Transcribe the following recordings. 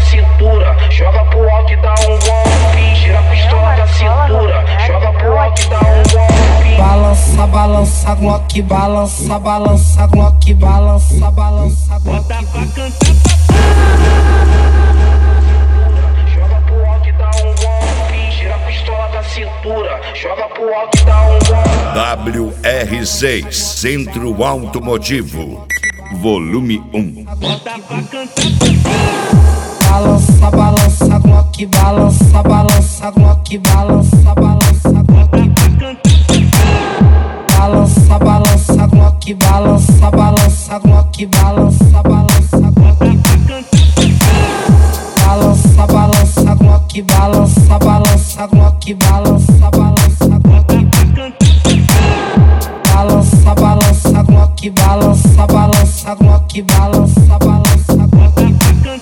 cintura, joga pro alto e dá um golpe. Tira a pistola da cintura, joga pro alto e dá um golpe. Balança, balança, Glock, balança, balança, Glock, balança, balança, Glock. Bota pra cantar. Joga pro alto e dá um golpe. Tira a pistola da cintura, joga pro alto e dá um golpe. WR6 Centro Automotivo Volume 1. Bota pra cantar. Balança, balança, Glock, balança, balança, Glock, balança, balança, Glock. Balança, balança, Glock, balança, balança, Glock, balança, balança, Glock. Balança, balança, Glock, balança, balança, Glock, balança, balança, Glock. Balança, balança, Glock, balança, balança, Glock, balança, balança, Glock.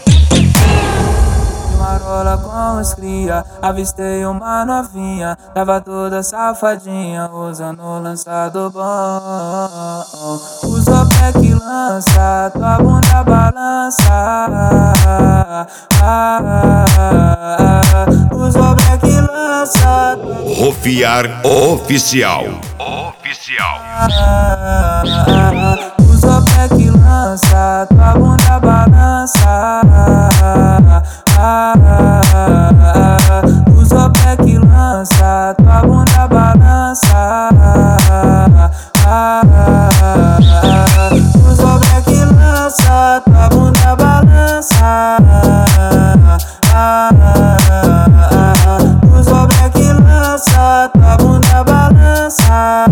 Marola com os cria, avistei uma novinha, tava toda safadinha, usando lançado bom. Usa pé que lança, tua bunda balança. Usa pé que lança. Rofiar Oficial. Usa pé que lança, tua bunda balança. Usa pé que lança, tua bunda balança. Usa pé que lança, tua bunda balança. Usa pé que lança, tua bunda balança.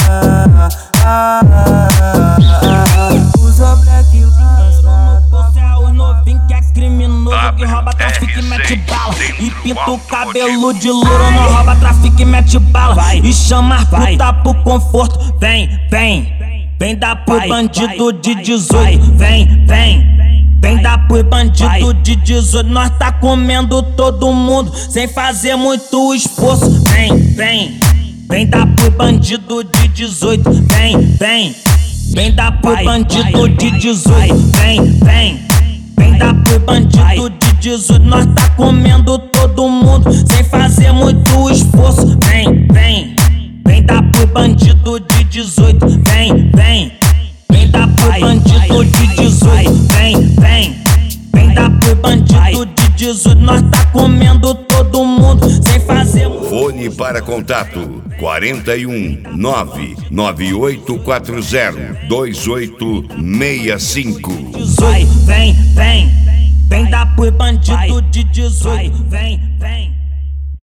Usa black lança. Você é o novinho que é criminoso, que rouba, trafica e mete bala. E pinta o cabelo de louro, não rouba, trafica e mete bala. E chama as puta pro conforto. Vem, vem, vem dar pro bandido de 18. Vem, vem. Vem dar pro bandido de 18, nós tá comendo todo mundo sem fazer muito esforço. Vem, vem, vem dar pro bandido de 18. Vem, vem, vem dar pro bandido de 18. Vem, vem, vem dar pro bandido de 18, nós tá comendo todo mundo sem fazer muito esforço. Vem, vem, vem dar pro bandido de 18. Vem, vem, vem dar pro bandido de 18. Vem, vem, vem dar pro bandido de 18, nós tá comendo todo mundo sem fazer. Fone para contato 41 99840 2865. Vem, vem, vem dar pro bandido de 18. Vem,